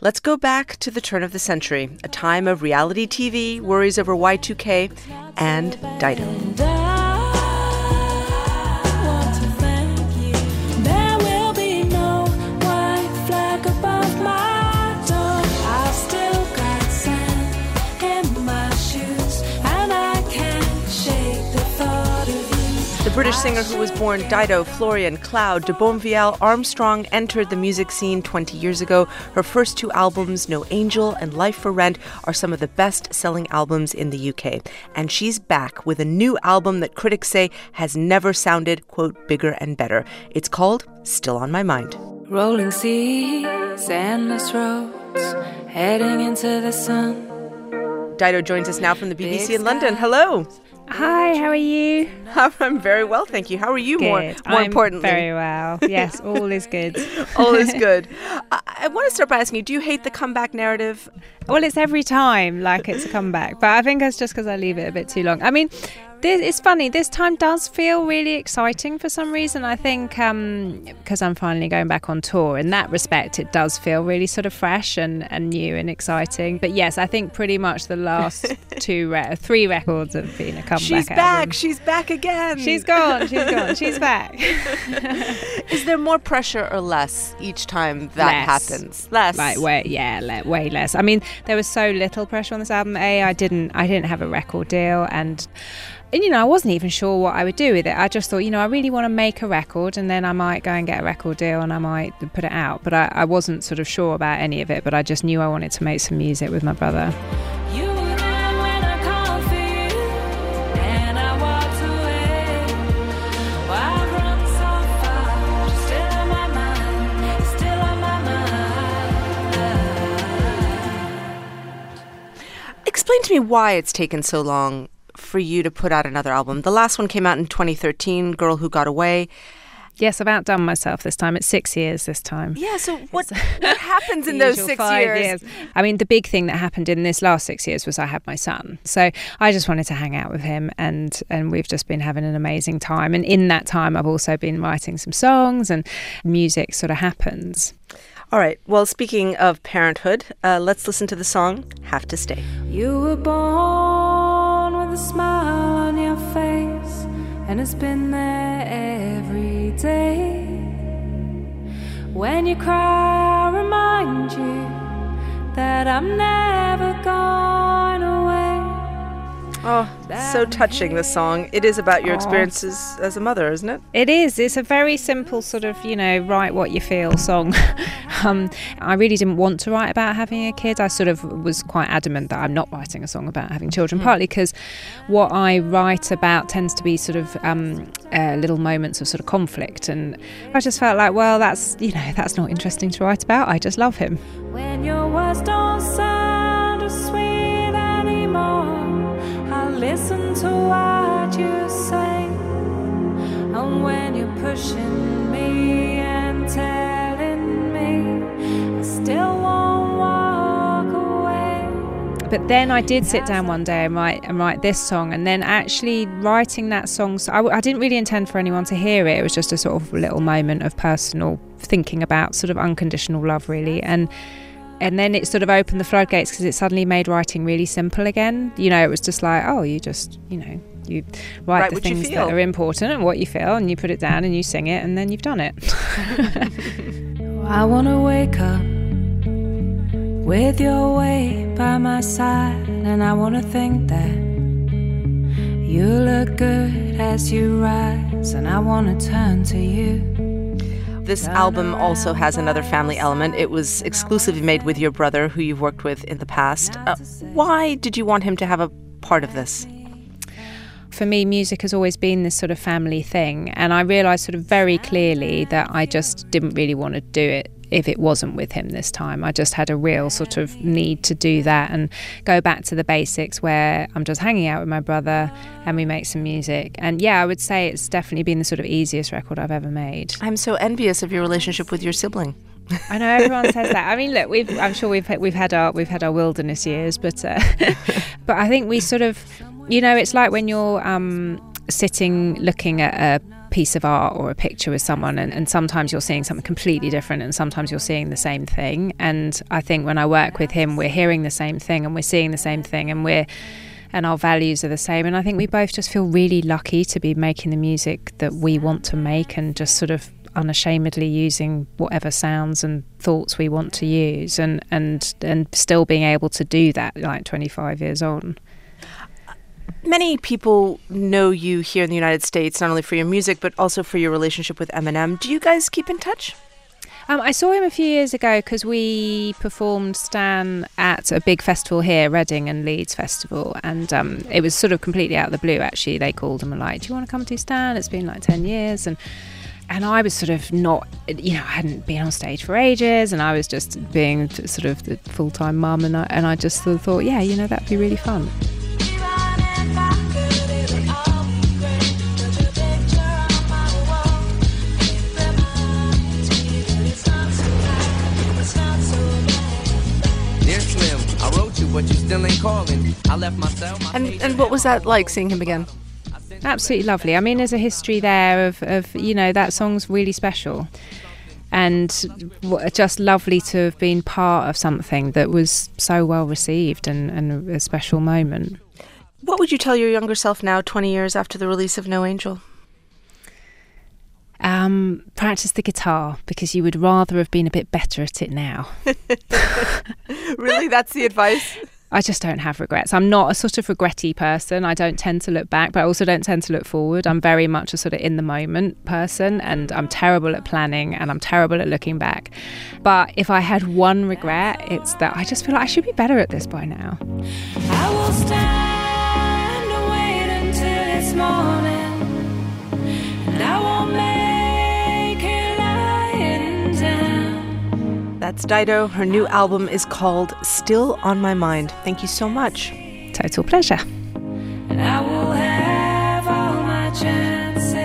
Let's go back to the turn of the century, a time of reality TV, worries over Y2K, and Dido. The British singer who was born Dido Florian Cloud de Bonnevielle Armstrong entered the music scene 20 years ago. Her first two albums, No Angel and Life for Rent, are some of the best-selling albums in the UK. And she's back with a new album that critics say has never sounded, quote, bigger and better. It's called Still on My Mind. Rolling seas, endless roads, heading into the sun. Dido joins us now from the BBC in London. Hello. Hi, how are you? I'm very well, thank you. How are you, more importantly? Very well. Yes, all is good. All is good. I want to start by asking you, do you hate the comeback narrative? Well, it's every time like it's a comeback, but I think it's just because I leave it a bit too long. I mean, it's funny, this time does feel really exciting for some reason. I think because I'm finally going back on tour. In that respect, it does feel really sort of fresh and new and exciting. But yes, I think pretty much the last three records have been a comeback. She's back. She's back again. She's gone. She's back. Is there more pressure or less each time that happens? Less. Like, way less. I mean, there was so little pressure on this album. I didn't have a record deal, and I wasn't even sure what I would do with it. I just thought, I really want to make a record, and then I might go and get a record deal and I might put it out. But I wasn't sort of sure about any of it, but I just knew I wanted to make some music with my brother. Explain to me why it's taken so long for you to put out another album. The last one came out in 2013, Girl Who Got Away. Yes, I've outdone myself this time. It's 6 years this time. Yeah, so what happens in those 6 years? I mean, the big thing that happened in this last 6 years was I had my son. So I just wanted to hang out with him, and we've just been having an amazing time. And in that time, I've also been writing some songs, and music sort of happens. All right. Well, speaking of parenthood, let's listen to the song Have to Stay. You were born with a smile on your face, and it's been there every day. When you cry, I remind you that I'm never going away. Oh, so touching, this song. It is about your experiences as a mother, isn't it? It is. It's a very simple sort of, write what you feel song. I really didn't want to write about having a kid. I sort of was quite adamant that I'm not writing a song about having children, partly because what I write about tends to be sort of little moments of sort of conflict. And I just felt like, well, that's not interesting to write about. I just love him. When your words don't sound as sweet anymore, listen to what you say. And when you're pushing me and telling me I still won't walk away. But then I did sit down one day and write this song, and then actually writing that song, so I didn't really intend for anyone to hear it. It was just a sort of little moment of personal thinking about sort of unconditional love, really. And then it sort of opened the floodgates because it suddenly made writing really simple again. It was just like, oh, you just, you write the things that are important and what you feel, and you put it down and you sing it, and then you've done it. I want to wake up with your weight by my side, and I want to think that you look good as you rise, and I want to turn to you. This album also has another family element. It was exclusively made with your brother, who you've worked with in the past. Why did you want him to have a part of this? For me, music has always been this sort of family thing, and I realised sort of very clearly that I just didn't really want to do it if it wasn't with him this time. I just had a real sort of need to do that and go back to the basics where I'm just hanging out with my brother and we make some music. And yeah, I would say it's definitely been the sort of easiest record I've ever made. I'm so envious of your relationship with your sibling. I know everyone says that. I mean, look, I'm sure we've had our wilderness years, but I think we sort of, it's like when you're sitting looking at a piece of art or a picture with someone, and sometimes you're seeing something completely different and sometimes you're seeing the same thing. And I think when I work with him, we're hearing the same thing and we're seeing the same thing, and our values are the same. And I think we both just feel really lucky to be making the music that we want to make and just sort of unashamedly using whatever sounds and thoughts we want to use, and still being able to do that like 25 years on. Many people know you here in the United States, not only for your music, but also for your relationship with Eminem. Do you guys keep in touch? I saw him a few years ago because we performed Stan at a big festival here, Reading and Leeds Festival, and it was sort of completely out of the blue, actually. They called and were like, do you want to come to Stan? It's been like 10 years. And I was sort of not, I hadn't been on stage for ages, and I was just being sort of the full-time mum, and I just sort of thought, yeah, that'd be really fun. But you still ain't calling. I left myself. And what was that like, seeing him again? Absolutely lovely. I mean, there's a history there of that song's really special, and just lovely to have been part of something that was so well received and a special moment. What would you tell your younger self now, 20 years after the release of No Angel? Practice the guitar, because you would rather have been a bit better at it now. Really? That's the advice? I just don't have regrets. I'm not a sort of regretty person. I don't tend to look back, but I also don't tend to look forward. I'm very much a sort of in the moment person, and I'm terrible at planning and I'm terrible at looking back. But if I had one regret, it's that I just feel like I should be better at this by now. I will stand and wait until it's morning, and I won't make it lying down. That's Dido. Her new album is called Still on My Mind. Thank you so much. Total pleasure. And I will have all my chances.